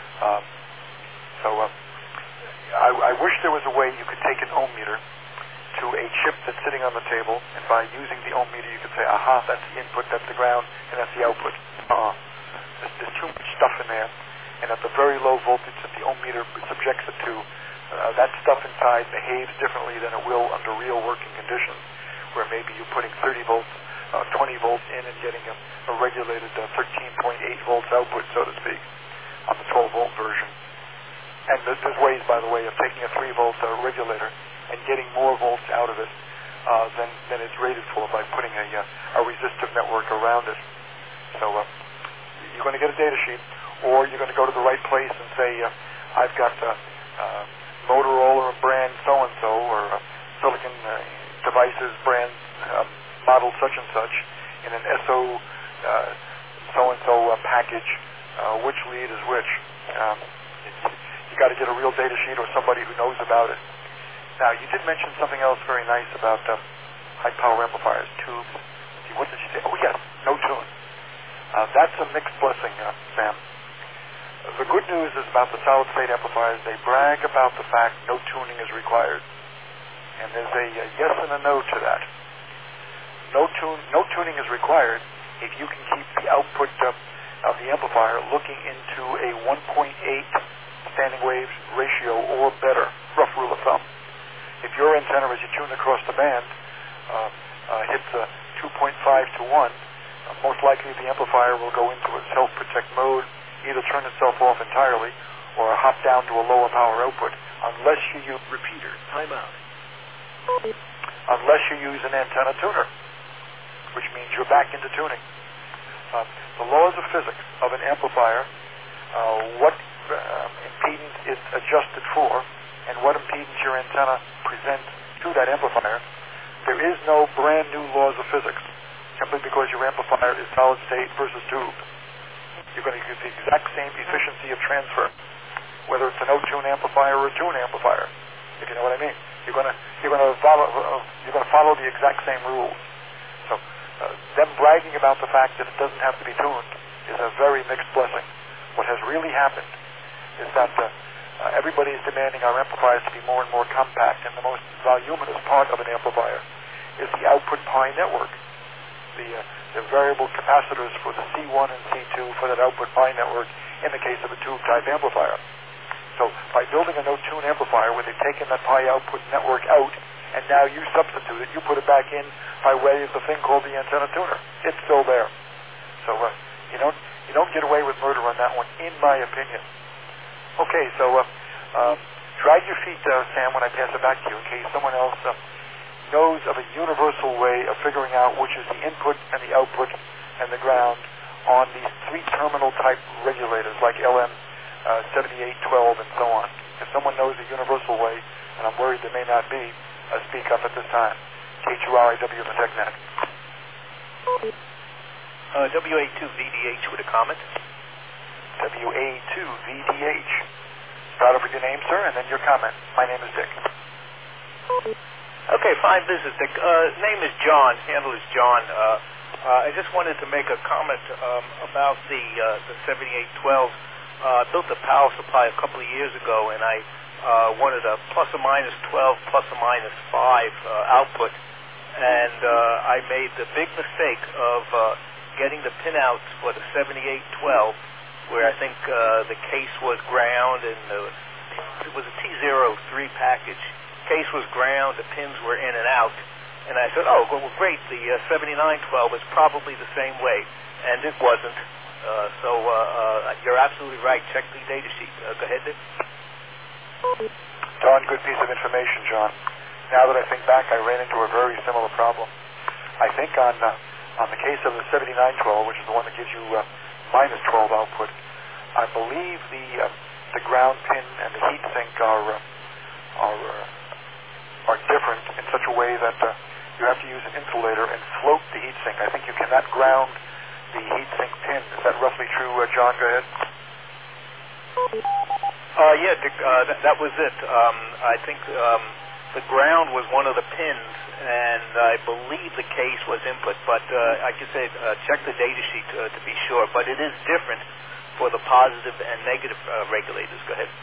I wish there was a way you could take an ohm meter to a chip that's sitting on the table, and by using the ohm meter you could say, aha, that's the input, that's the ground, and that's the output. There's too much stuff in there, and at the very low voltage that the ohm meter subjects it to, that stuff inside behaves differently than it will under real working conditions, where maybe you're putting 30 volts, 20 volts in and getting a regulated 13.8 volts output, so to speak, on the 12-volt version. And there's ways, by the way, of taking a 3-volt regulator and getting more volts out of it than it's rated for by putting a resistive network around it. So you're going to get a data sheet, or you're going to go to the right place and say, I've got Motorola brand so-and-so, or Silicon Devices brand model such-and-such, in an SO so-and-so package, which lead is which. You got to get a real data sheet or somebody who knows about it. Now, you did mention something else very nice about high-power amplifiers, tubes. See, what did you say? Oh, yes, no tune. That's a mixed blessing, Sam. The good news is about the solid-state amplifiers. They brag about the fact no tuning is required. And there's a yes and a no to that. No tuning is required if you can keep the output of the amplifier looking into a 1.8 standing wave ratio or better, rough rule of thumb. If your antenna, as you tune across the band, hits 2.5 to 1, most likely the amplifier will go into a self-protect mode, either turn itself off entirely or hop down to a lower power output, unless you use repeater. Time out. Unless you use an antenna tuner, which means you're back into tuning. The laws of physics of an amplifier, what impedance it's adjusted for, and what impedance your antenna presents to that amplifier, there is no brand new laws of physics, simply because your amplifier is solid state versus tube. You're going to use the exact same efficiency of transfer, whether it's a no-tune amplifier or a tune amplifier, if you know what I mean. You're going to follow the exact same rules. So them bragging about the fact that it doesn't have to be tuned is a very mixed blessing. What has really happened is that everybody is demanding our amplifiers to be more and more compact, and the most voluminous part of an amplifier is the output pi network. The variable capacitors for the C1 and C2 for that output pi network in the case of a tube-type amplifier. So by building a no-tune amplifier where they've taken that pi output network out and now you substitute it, you put it back in by way of the thing called the antenna tuner. It's still there. So you don't get away with murder on that one, in my opinion. Okay, so drag your feet, Sam, when I pass it back to you, in case someone else knows of a universal way of figuring out which is the input and the output and the ground on these 3-terminal type regulators like LM 7812 and so on. If someone knows a universal way, and I'm worried there may not be, speak up at this time. K2RIW in the TechNet. WA2VDH with a comment. WA2VDH. Start off with your name, sir, and then your comment. My name is Dick. Okay, fine. This is Dick. Name is John. Handle is John. I just wanted to make a comment about the 7812. I built a power supply a couple of years ago, and I wanted a plus or minus 12, plus or minus 5 output, and I made the big mistake of getting the pinouts for the 7812, where I think the case was ground, and it was a T03 package. Case was ground, the pins were in and out, and I said, oh, well, great, the 7912 is probably the same way, and it wasn't. So you're absolutely right. Check the data sheet. Go ahead, Dick. Darn good piece of information, John. Now that I think back, I ran into a very similar problem. I think on the case of the 7912, which is the one that gives you minus 12 output, I believe the ground pin and the heat sink are different in such a way that you have to use an insulator and float the heat sink. I think you cannot ground the heat sink pin. Is that roughly true, John? Go ahead. Yeah, Dick, that was it. I think the ground was one of the pins, and I believe the case was input, but like I said, check the data sheet to be sure, but it is different for the positive and negative regulators. Go ahead.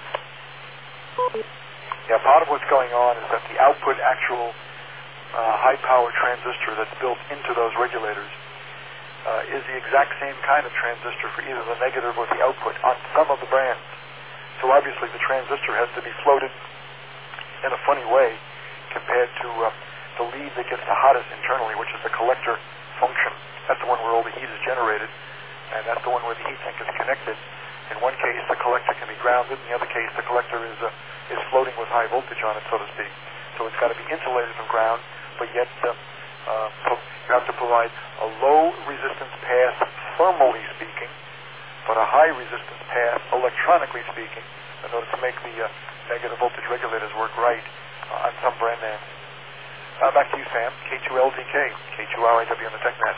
Yeah, part of what's going on is that the output actual high-power transistor that's built into those regulators is the exact same kind of transistor for either the negative or the output on some of the brands. So obviously the transistor has to be floated in a funny way compared to the lead that gets the hottest internally, which is the collector function. That's the one where all the heat is generated, and that's the one where the heat sink is connected. In one case, the collector can be grounded. In the other case, the collector is floating with high voltage on it, so to speak. So it's got to be insulated from ground, but yet you have to provide a low resistance path thermally speaking, but a high resistance path electronically speaking, in order to make the negative voltage regulators work right on some brand names. Back to you, Sam. K2LDK, K2RIW on the TechNet.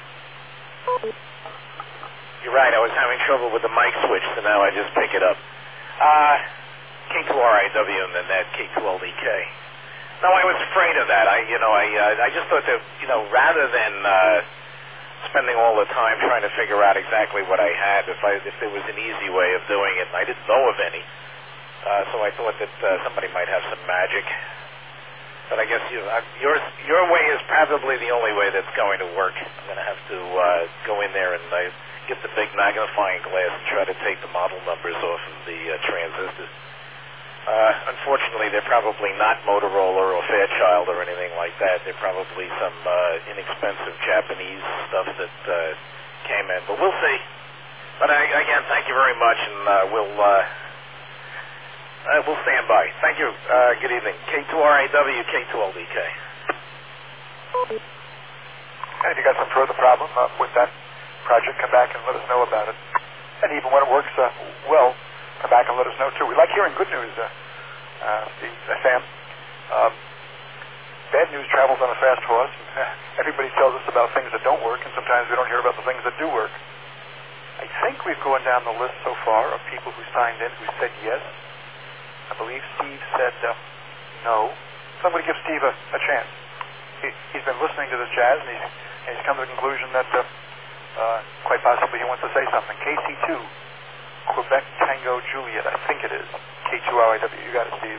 You're right, I was having trouble with the mic switch, so now I just pick it up. K2RIW and the net, K2LDK. No, I was afraid of that. I just thought that, rather than spending all the time trying to figure out exactly what I had, if there was an easy way of doing it, and I didn't know of any, so I thought that somebody might have some magic. But I guess your way is probably the only way that's going to work. I'm going to have to go in there and get the big magnifying glass and try to take the model numbers off of the transistors. Unfortunately, they're probably not Motorola or Fairchild or anything like that. They're probably some inexpensive Japanese stuff that came in. But we'll see. But again, thank you very much, and we'll stand by. Thank you. Good evening. K2RIW, K2LDK. And if you got some further problem with that project, come back and let us know about it. And even when it works well, come back and let us know, too. We like hearing good news, Sam. Bad news travels on a fast horse. Everybody tells us about things that don't work, and sometimes we don't hear about the things that do work. I think we've gone down the list so far of people who signed in who said yes. I believe Steve said no. Somebody give Steve a chance. He's been listening to this jazz, and he's come to the conclusion that quite possibly he wants to say something. KC2. Quebec Tango Juliet, I think it is. K2RIW, you got it, Steve.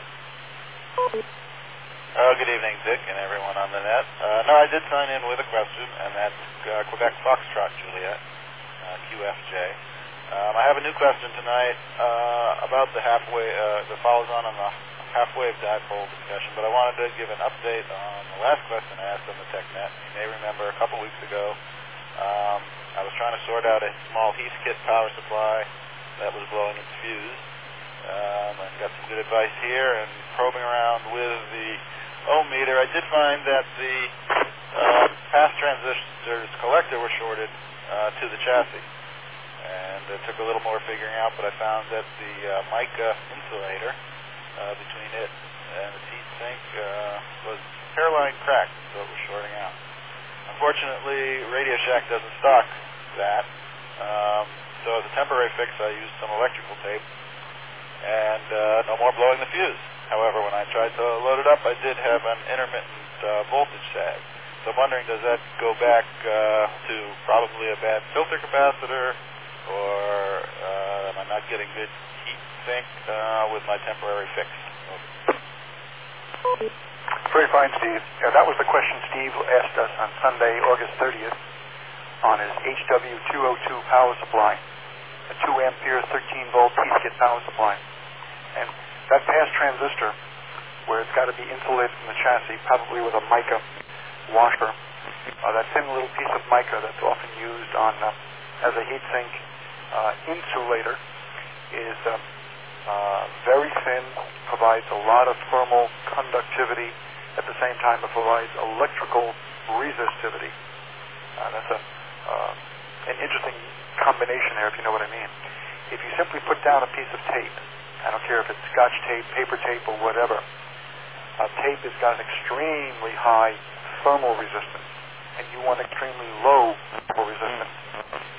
Good evening, Dick, and everyone on the net. No, I did sign in with a question, and that's Quebec Foxtrot Juliet, QFJ. I have a new question tonight about the follows on the half-wave dipole discussion, but I wanted to give an update on the last question I asked on the TechNet. You may remember a couple weeks ago, I was trying to sort out a small Heathkit power supply that was blowing its fuse. I got some good advice here, and probing around with the ohm meter, I did find that the path transistors collector were shorted to the chassis. And it took a little more figuring out, but I found that the mica insulator between it and the heat sink was hairline cracked, so it was shorting out. Unfortunately, Radio Shack doesn't stock that, so as a temporary fix I used some electrical tape, and no more blowing the fuse. However, when I tried to load it up, I did have an intermittent voltage sag. So I'm wondering, does that go back to probably a bad filter capacitor, or am I not getting good heat sink with my temporary fix? Very fine, Steve. That was the question Steve asked us on Sunday, August 30th, on his HW202 power supply, a 2 ampere, 13-volt Heathkit power supply. And that pass transistor, where it's got to be insulated from the chassis, probably with a mica washer, that thin little piece of mica that's often used on as a heatsink insulator, is very thin, provides a lot of thermal conductivity. At the same time, it provides electrical resistivity. That's an interesting combination there, if you know what I mean. If you simply put down a piece of tape, I don't care if it's Scotch tape, paper tape, or whatever, tape has got an extremely high thermal resistance, and you want extremely low thermal resistance.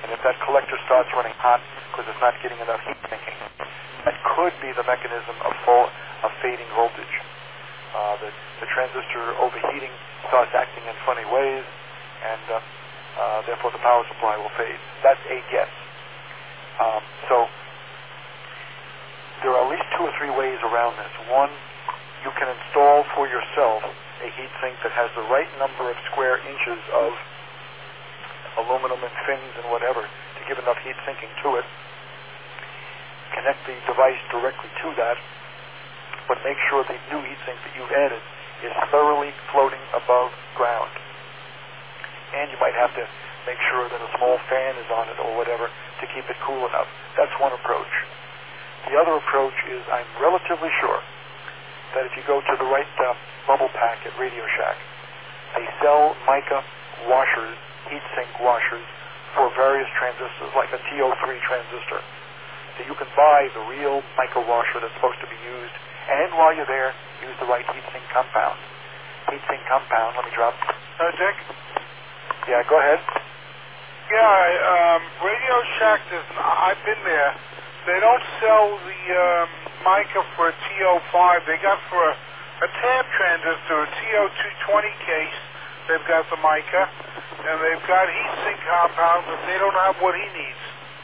And if that collector starts running hot because it's not getting enough heat sinking, that could be the mechanism of fading voltage. The transistor overheating starts acting in funny ways, and therefore the power supply will fade. That's a guess. So there are at least 2 or 3 ways around this. One, you can install for yourself a heatsink that has the right number of square inches of aluminum and fins and whatever to give enough heat sinking to it. Connect the device directly to that, but make sure the new heatsink that you've added is thoroughly floating above ground. And you might have to make sure that a small fan is on it or whatever to keep it cool enough. That's one approach. The other approach is, I'm relatively sure that if you go to the right bubble pack at Radio Shack, they sell mica washers, heatsink washers, for various transistors, like a TO3 transistor. So you can buy the real mica washer that's supposed to be used, and while you're there, use the right heatsink compound. Heatsink compound, let me drop. Dick? Yeah, go ahead. Yeah, Radio Shack, I've been there. They don't sell the mica for a TO5. They got for a tab transistor, a TO220 case, they've got the mica, and they've got heatsink compounds, but they don't have what he needs.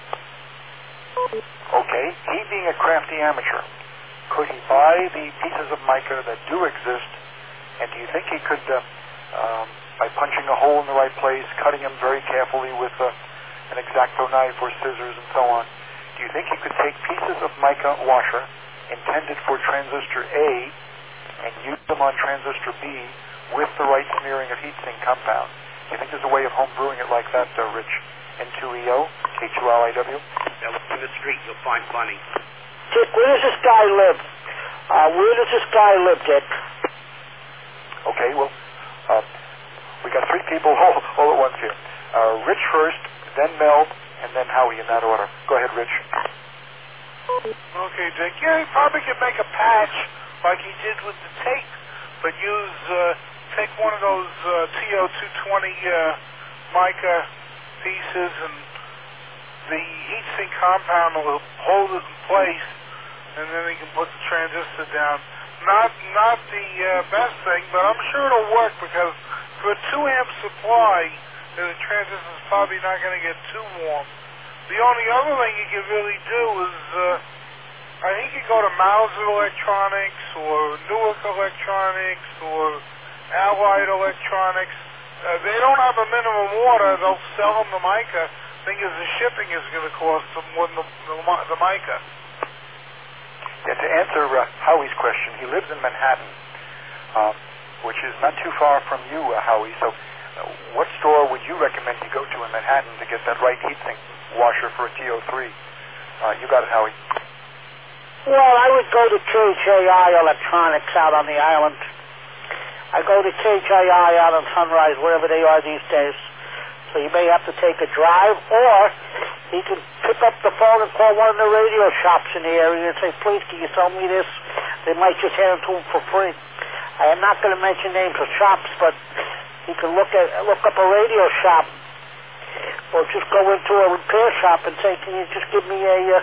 Okay, he being a crafty amateur, could he buy the pieces of mica that do exist, and do you think he could, by punching a hole in the right place, cutting them very carefully with an X-Acto knife or scissors and so on, do you think he could take pieces of mica washer intended for transistor A and use them on transistor B with the right smearing of heatsink compound? Do you think there's a way of home brewing it like that, Rich? N2EO, K2LIW? Yeah, look in the street, you'll find plenty. Dick, where does this guy live? Dick? Okay, well, we got 3 people all at once here. Rich first, then Mel, and then Howie in that order. Go ahead, Rich. Okay, Dick. Yeah, he probably could make a patch like he did with the tape, but take one of those TO220 mica pieces, and the heatsink compound will hold it in place, and then he can put the transistor down. Not the best thing, but I'm sure it'll work, because for a 2-amp supply, the transistor's probably not going to get too warm. The only other thing you can really do is, I think you go to Mauser Electronics or Newark Electronics or Allied Electronics. They don't have a minimum order. They'll sell them the mica. Thing is, the shipping is going to cost them more than the mica. Yeah, to answer Howie's question, he lives in Manhattan, which is not too far from you, Howie. So what store would you recommend you go to in Manhattan to get that right heatsink washer for a TO3? You got it, Howie. Well, I would go to KJI Electronics out on the island. I go to KJI out on Sunrise, wherever they are these days. So you may have to take a drive, or he can pick up the phone and call one of the radio shops in the area and say, please, can you sell me this? They might just hand it to him for free. I am not going to mention names of shops, but he can look up a radio shop, or just go into a repair shop and say, can you just give me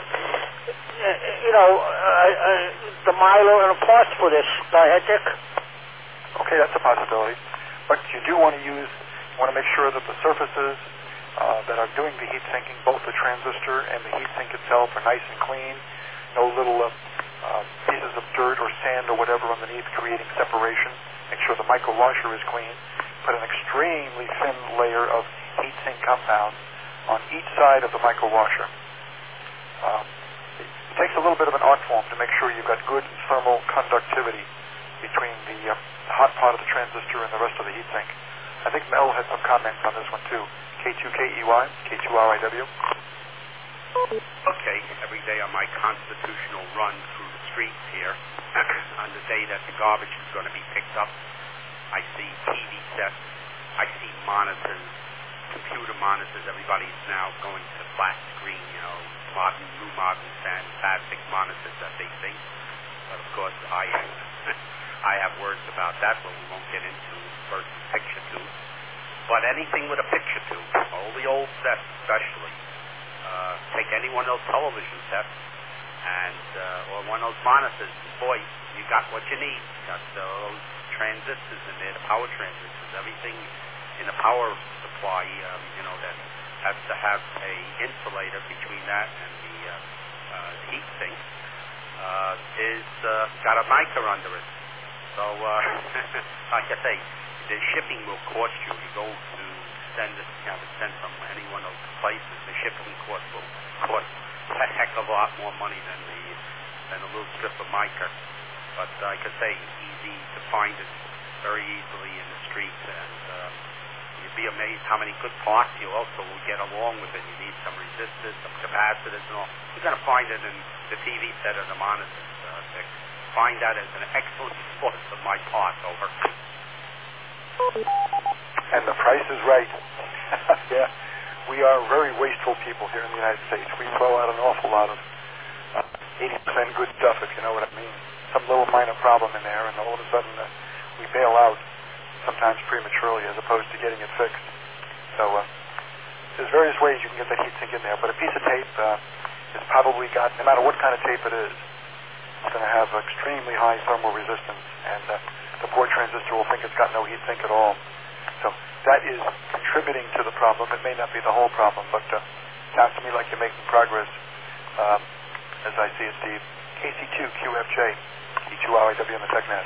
the Milo and a parts for this? Go ahead, Dick. Okay, that's a possibility. But you do want to make sure that the surfaces that are doing the heat sinking, both the transistor and the heat sink itself, are nice and clean. No little pieces of dirt or sand or whatever underneath creating separation. Make sure the mica washer is clean. Put an extremely thin layer of heat sink compound on each side of the mica washer. It takes a little bit of an art form to make sure you've got good thermal conductivity between the hot part of the transistor and the rest of the heat sink. I think Mel had some comments on this one too. K2KEY, K2RIW. Okay, every day on my constitutional run through the streets here, on the day that the garbage is going to be picked up, I see TV sets, I see monitors, computer monitors. Everybody's now going to flat screen, new modern fantastic monitors that they think. But of course, I have words about that, but we won't get into versus picture tube. But anything with a picture tube, all the old sets especially, take any one of those television sets and or one of those monitors, boy, you got what you need. You got those transistors in there, the power transistors, everything in the power supply, that has to have a insulator between that and the heat sink, is got a mica under it. So, like I say, the shipping will cost you. You go to send from any one of those places, the shipping cost will cost a heck of a lot more money than a little strip of mica. But like I say, easy to find it very easily in the streets, and you'd be amazed how many good parts you also will get along with it. You need some resistors, some capacitors, and all. You're going to find it in the TV set or the monitors, Dick. Find that as an excellent source of my parts, over. And the price is right. Yeah. We are very wasteful people here in the United States. We throw out an awful lot of 80% good stuff, if you know what I mean. Some little minor problem in there, and all of a sudden we bail out, sometimes prematurely, as opposed to getting it fixed. So there's various ways you can get that heat sink in there, but a piece of tape is probably got, no matter what kind of tape it is, it's going to have extremely high thermal resistance, and the poor transistor will think it's got no heat sink at all. So that is contributing to the problem. It may not be the whole problem, but sounds to me like you're making progress, as I see it, Steve. KC2QFJ, E2RIW on the TechNet.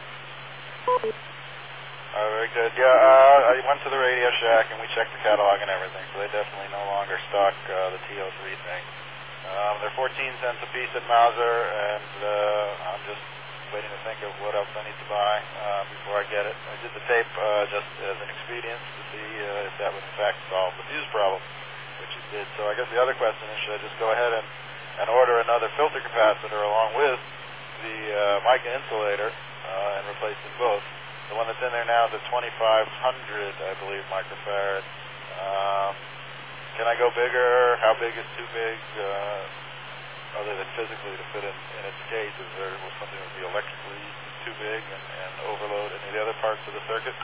Very good. Yeah, I went to the Radio Shack and we checked the catalog and everything, so they definitely no longer stock the TO3 thing. They're 14 cents a piece at Mauser, and I'm just waiting to think of what else I need to buy before I get it. I did the tape just as an expedience to see if that would in fact solve the fuse problem, which it did. So I guess the other question is, should I just go ahead and order another filter capacitor along with the mica insulator and replace them both? The one that's in there now is a 2500, I believe, microfarad. Can I go bigger? How big is too big? Other than physically to fit in its case, is there something that would be electrically too big and overload any of the other parts of the circuit?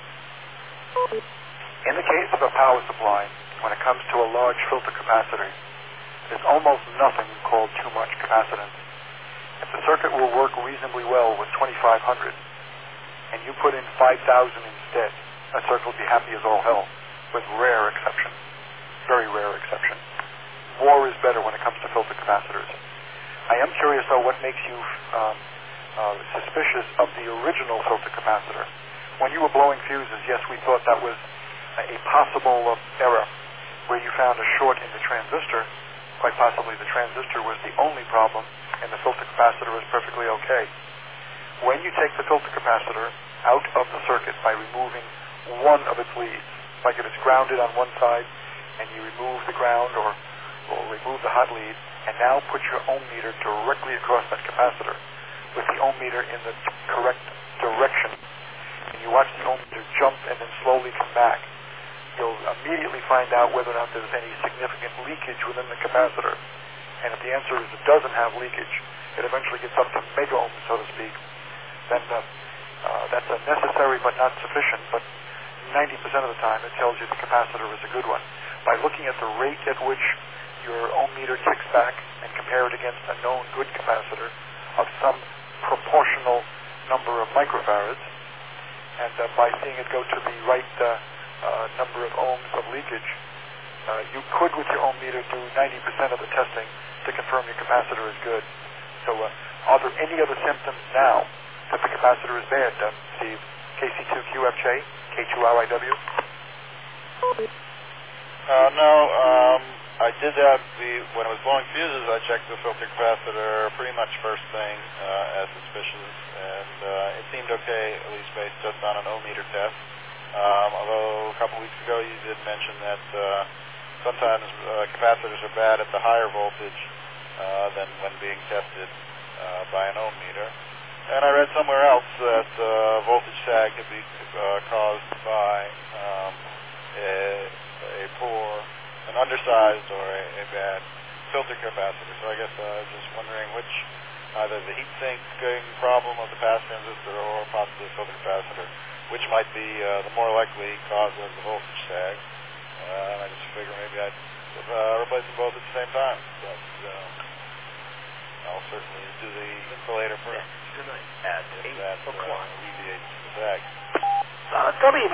In the case of a power supply, when it comes to a large filter capacitor, there's almost nothing called too much capacitance. If the circuit will work reasonably well with 2500, and you put in 5000 instead, that circuit will be happy as all hell, with rare exception. Very rare exception. More is better when it comes to filter capacitors. I am curious, though, what makes you suspicious of the original filter capacitor. When you were blowing fuses, yes, we thought that was a possible error, where you found a short in the transistor. Quite possibly the transistor was the only problem, and the filter capacitor was perfectly okay. When you take the filter capacitor out of the circuit by removing one of its leads, like if it's grounded on one side, and you remove the ground or remove the hot lead, and now put your ohm meter directly across that capacitor with the ohm meter in the correct direction, and you watch the ohm meter jump and then slowly come back, you'll immediately find out whether or not there's any significant leakage within the capacitor. And if the answer is it doesn't have leakage, it eventually gets up to mega ohms, so to speak, then that's a necessary but not sufficient, but 90% of the time it tells you the capacitor is a good one. By looking at the rate at which your ohm meter ticks back and compare it against a known good capacitor of some proportional number of microfarads, and by seeing it go to the right number of ohms of leakage, you could, with your ohm meter, do 90% of the testing to confirm your capacitor is good. So are there any other symptoms now that the capacitor is bad, Steve? KC2QFJ, K2RIW? No, I did that when I was blowing fuses. I checked the filter capacitor pretty much first thing as suspicious, and it seemed okay, at least based just on an ohm meter test. Although a couple weeks ago you did mention that sometimes capacitors are bad at the higher voltage than when being tested by an ohm meter. And I read somewhere else that voltage sag could be caused by a poor, an undersized, or a bad filter capacitor. So I guess I was just wondering which, either the heat sinking problem of the pass transistor or possibly the filter capacitor, which might be the more likely cause of the voltage sag. I just figure maybe I'd replace them both at the same time. But I'll certainly do the insulator first. Tonight at 8 o'clock. Alleviates the bag. W.